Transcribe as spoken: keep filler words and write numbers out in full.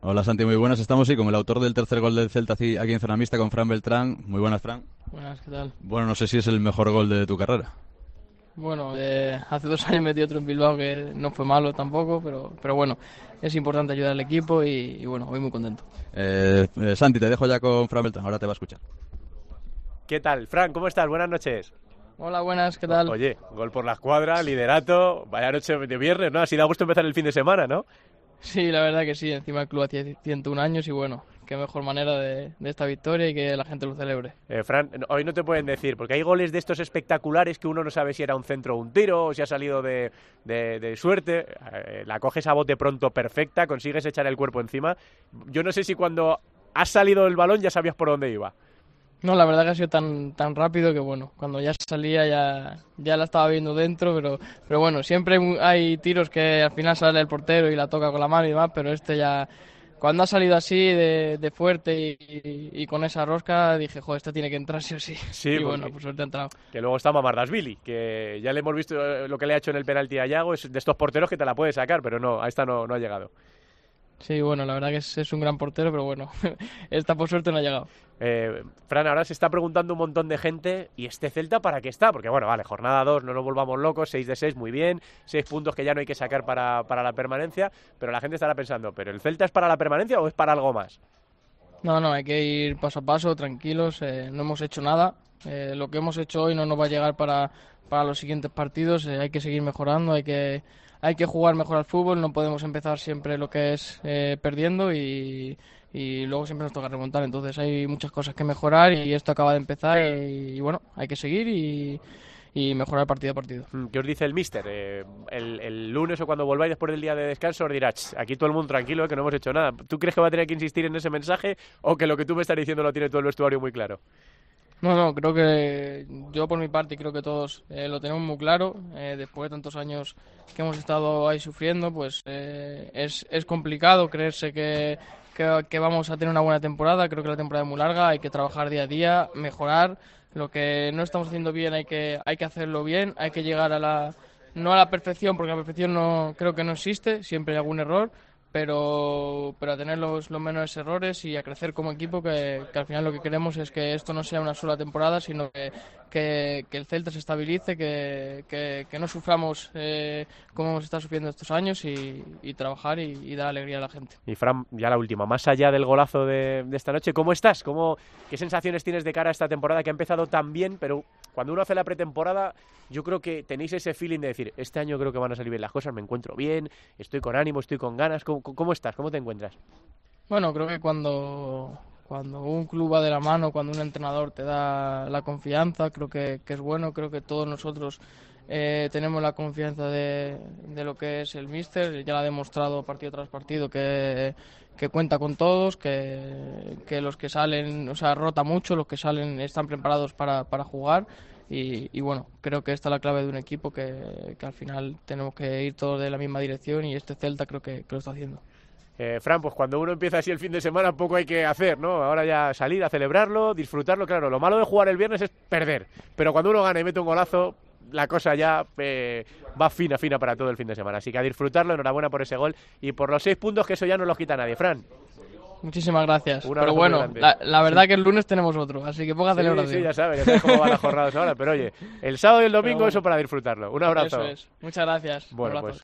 Hola Santi, muy buenas. Estamos sí con el autor del tercer gol del Celta aquí aquí en Zona Mixta con Fran Beltrán. Muy buenas, Fran. Buenas, ¿qué tal? Bueno, no sé si es el mejor gol de tu carrera. Bueno, eh, hace dos años metí otro en Bilbao que no fue malo tampoco, pero, pero bueno, es importante ayudar al equipo y, y bueno, hoy muy contento. Eh, eh, Santi, te dejo ya con Fran Beltrán, ahora te va a escuchar. ¿Qué tal? Fran, ¿cómo estás? Buenas noches. Hola, buenas, ¿qué O- tal? Oye, gol por la escuadra, liderato, vaya noche de viernes, ¿no? Así da gusto empezar el fin de semana, ¿no? Sí, la verdad que sí, encima el club hacía ciento uno años y bueno, qué mejor manera de, de esta victoria y que la gente lo celebre. Eh, Fran, no- hoy no te pueden decir, porque hay goles de estos espectaculares que uno no sabe si era un centro o un tiro, o si ha salido de, de- de suerte. Eh, la coges a bote pronto perfecta, consigues echar el cuerpo encima. Yo no sé si cuando has salido el balón ya sabías por dónde iba. No, la verdad que ha sido tan, tan rápido que bueno, cuando ya salía ya, ya la estaba viendo dentro, pero, pero bueno, siempre hay, mu- hay tiros que al final sale el portero y la toca con la mano y demás, pero este ya, cuando ha salido así de, de fuerte y, y- y con esa rosca, dije, joder, este tiene que entrar sí o sí. Sí, Y bueno, porque por suerte ha entrado. que luego está Mamardashvili, que ya le hemos visto eh, lo que le ha hecho en el penalti a Yago, es de estos porteros que te la puede sacar, pero no, a esta no, no ha llegado. Sí, bueno, la verdad que es, es un gran portero, pero bueno, esta por suerte no ha llegado. Eh, Fran, ahora se está preguntando un montón de gente, ¿y este Celta para qué está? Porque bueno, vale, jornada dos, no nos volvamos locos, seis de seis, muy bien, seis puntos que ya no hay que sacar para, para la permanencia, pero la gente estará pensando, ¿pero el Celta es para la permanencia o es para algo más? No, no, hay que ir paso a paso, tranquilos, eh, no hemos hecho nada. Eh, lo que hemos hecho hoy no nos va a llegar para, para los siguientes partidos, eh, hay que seguir mejorando, hay que, hay que jugar mejor al fútbol, no podemos empezar siempre lo que es eh, perdiendo y, y luego siempre nos toca remontar. Entonces hay muchas cosas que mejorar y esto acaba de empezar y, y bueno, hay que seguir y, y mejorar partido a partido. Mm, ¿Qué os dice el míster? Eh, el, el lunes o cuando volváis después del día de descanso os dirá, "Ch, aquí todo el mundo tranquilo, eh, que no hemos hecho nada". ¿Tú crees que va a tener que insistir en ese mensaje o que lo que tú me estás diciendo lo tiene todo el vestuario muy claro? No, no, creo que yo por mi parte creo que todos eh, lo tenemos muy claro. Eh, después de tantos años que hemos estado ahí sufriendo, pues eh, es, es complicado creerse que, que, que vamos a tener una buena temporada. Creo que la temporada es muy larga, hay que trabajar día a día, mejorar. Lo que no estamos haciendo bien hay que, hay que hacerlo bien, hay que llegar a la, no a la perfección, porque la perfección no creo que no existe, siempre hay algún error, pero, pero a tener los, los menores errores y a crecer como equipo, que, que al final lo que queremos es que esto no sea una sola temporada, sino que, que, que el Celta se estabilice, que, que, que no suframos eh, como hemos estado sufriendo estos años y, y trabajar y, y dar alegría a la gente. Y Fran, ya la última, más allá del golazo de, de esta noche, ¿cómo estás? ¿Cómo, ¿Qué sensaciones tienes de cara a esta temporada que ha empezado tan bien, pero cuando uno hace la pretemporada, yo creo que tenéis ese feeling de decir, este año creo que van a salir bien las cosas, me encuentro bien, estoy con ánimo, estoy con ganas? ¿Cómo, cómo estás? ¿Cómo te encuentras? Bueno, creo que cuando, cuando un club va de la mano, cuando un entrenador te da la confianza, creo que, que es bueno, creo que todos nosotros eh, tenemos la confianza de, de lo que es el míster, ya lo ha demostrado partido tras partido que, que cuenta con todos, que, que los que salen, o sea, rota mucho, los que salen están preparados para, para jugar. Y, y bueno, creo que esta es la clave de un equipo que, que al final tenemos que ir todos de la misma dirección y este Celta creo que, que lo está haciendo. Eh, Fran, pues cuando uno empieza así el fin de semana, poco hay que hacer, ¿no? Ahora ya salir a celebrarlo, disfrutarlo. Claro, lo malo de jugar el viernes es perder, pero cuando uno gana y mete un golazo, la cosa ya eh, va fina, fina para todo el fin de semana. Así que a disfrutarlo, enhorabuena por ese gol y por los seis puntos, que eso ya no los quita nadie. Fran, Muchísimas gracias. un Pero abrazo muy bueno, grande. la, la verdad Sí. que el lunes tenemos otro, así que poca Sí, celebración. sí, ya sabes, ya sabes cómo van las jornadas ahora, pero oye, el sábado y el domingo Pero bueno, eso para disfrutarlo. Un abrazo. eso es. Muchas gracias. Un Bueno, abrazo. pues